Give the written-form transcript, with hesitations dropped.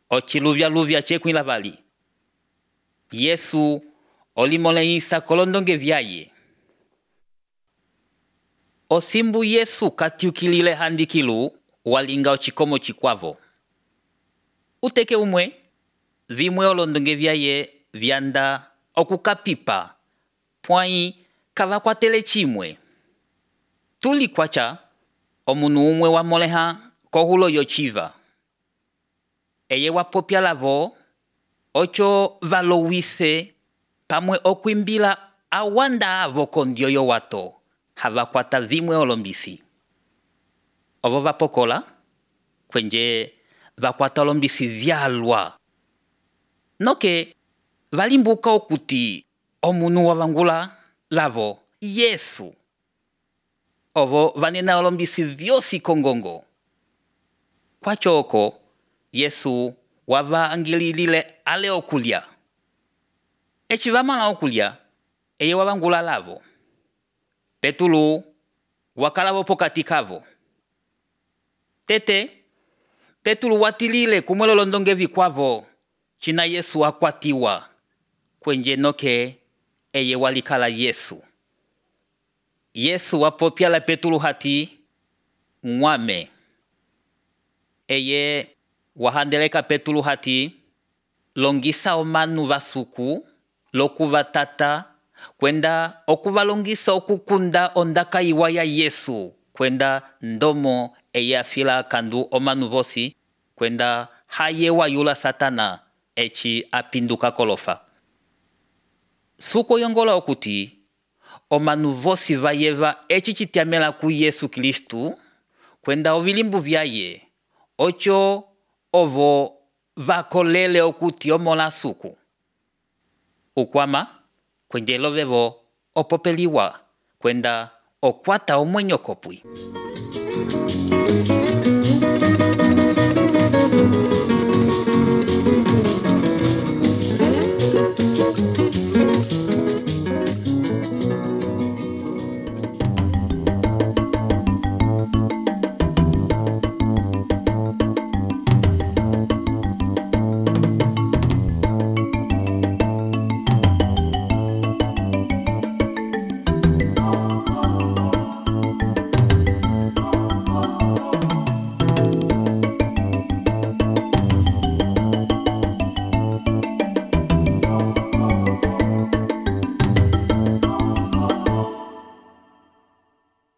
ochiluvya chekwila vali. Yesu olimoleisa kolondonge vyaye. Osimbu Yesu katiukilile handikilu walinga ochikomo chikwavo. Uteke umwe, vimwe olondonge vyaye vyanda okukapipa, pwai kavakwatele chimwe. Tuli kwacha, omunu umwe wa moleha kohulo yochiva. Eye wapopya lavo, ocho valowise, pamwe okwimbila awanda avo kondioyo wato, havakwata vimwe olombisi. Ovo vapokola, kwenje vakwata olombisi vyalwa. Noke, valimbuka okuti omunu wavangula lavo, Yesu. Ovo vanena olombisi vyosi kongongo. Kwa choko, Yesu wava angililile ale okulia. Echivamala okulia, eye wavangula lavo. Petulu wakalavo pokati kavo. Tete, Petulu watilile kumwelo londonge vikwavo, china Yesu akwatiwa. Kwenje noke, eye walikala Yesu. Yesu wapopya la Petulu hati, mwame. Eye wahandeleka Petulu hati, longisa omanu vasuku, loku vatata, kwenda okuvalongisa okukunda ondaka iwa ya Yesu, kwenda ndomo eye afila kandu omanu vosi, kwenda haye wayula Satana, echi apinduka kolofa. Suko yongola okuti, omanu vosi vayeva echi chitiamela ku Yesu Kristu, kwenda ovilimbu vyaye, ocho ovo vakolele okuti omola suku. Ukwama, kwenje lovevo opopeliwa, kwenda okwata omwenyo kopwi.